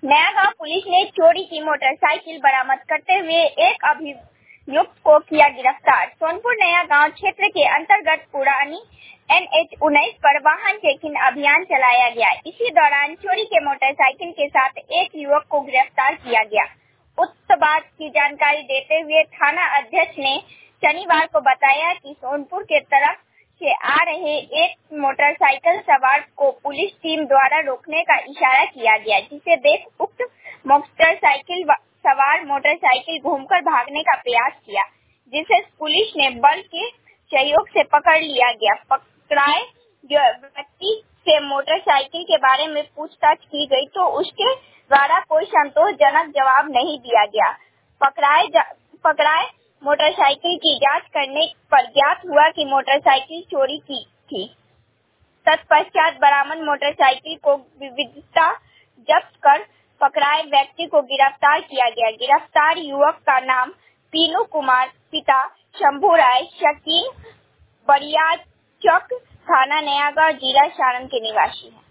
Nayagaon police ने चोरी की मोटरसाइकिल बरामद करते हुए एक अभियुक्त को किया गिरफ्तार। सोनपुर नयागांव क्षेत्र के अंतर्गत पुरानी NH-19 पर वाहन चेकिंग अभियान चलाया गया। इसी दौरान चोरी के मोटरसाइकिल के साथ एक युवक को गिरफ्तार किया गया। उक्त बात की जानकारी देते हुए थाना अध्यक्ष ने शनिवार को बताया कि सोनपुर के तरफ से आ रहे एक मोटरसाइकिल सवार को पुलिस टीम द्वारा रोकने का इशारा किया गया, जिसे देख उक्त मोटरसाइकिल सवार मोटरसाइकिल घूमकर भागने का प्रयास किया, जिसे पुलिस ने बल के सहयोग से पकड़ लिया गया। पकड़ाए व्यक्ति से मोटरसाइकिल के बारे में पूछताछ की गई तो उसके द्वारा कोई संतोषजनक जवाब नहीं दिया गया। पकड़ाए मोटरसाइकिल की जांच करने पर ज्ञात हुआ कि मोटरसाइकिल चोरी की थी। तत्पश्चात बरामद मोटरसाइकिल को विविधता जब्त कर पकड़ाए व्यक्ति को गिरफ्तार किया गया। गिरफ्तार युवक का नाम पीनू कुमार, पिता शंभू राय, शकीन बरियाचक, थाना नयागांव, जिला सारण के निवासी है।